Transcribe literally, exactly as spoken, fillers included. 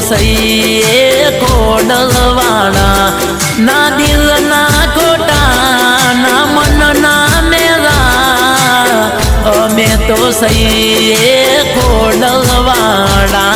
સહી એ ખોડલવાળા ના દિલ ના ખોટા ના મન ના મેરા અમે તો સહી એ ખોડલવાળા